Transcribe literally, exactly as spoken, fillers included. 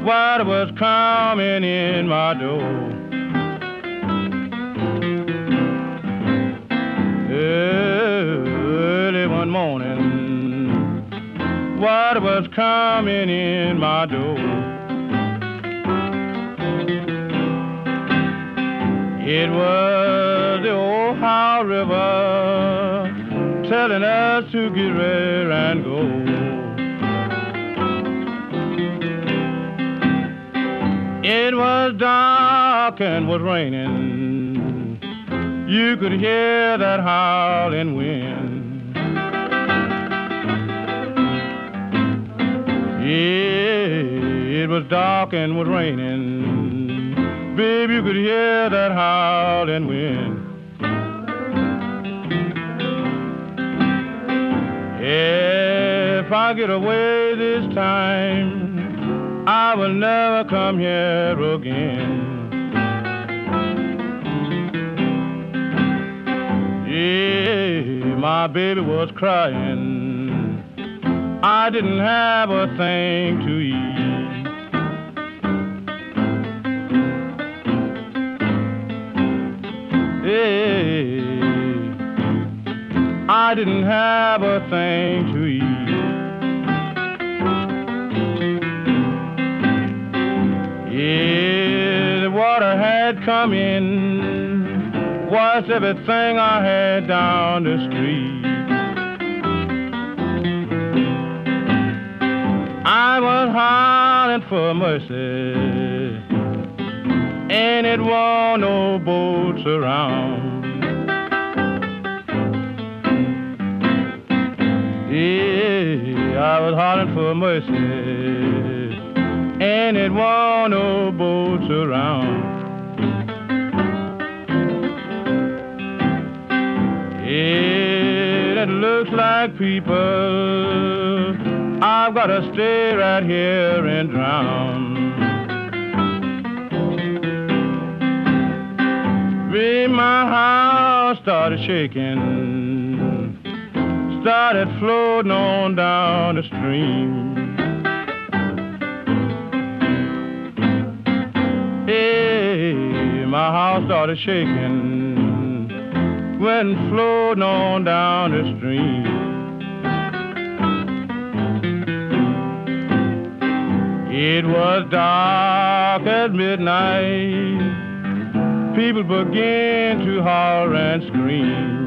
water was coming in my door. Early one morning, water was coming in my door. It was the Ohio River telling us to get ready and go. It was dark and was raining. You could hear that howling wind. Yeah, it was dark and was raining. Babe, you could hear that howling wind. If I get away this time, I will never come here again. Yeah, my baby was crying. I didn't have a thing to eat. Yeah, I didn't have a thing to eat. Yeah, the water had come in, washed everything I had down the street. I was hollering for mercy, and it wasn't no boats around. Yeah, I was hollering for mercy, and it wasn't no boats around. Yeah, it looks like people, I've got to stay right here and drown. Babe, my house started shaking, started floating on down the stream. Hey, my house started shaking, went floating on down the stream. It was dark at midnight, people began to holler and scream.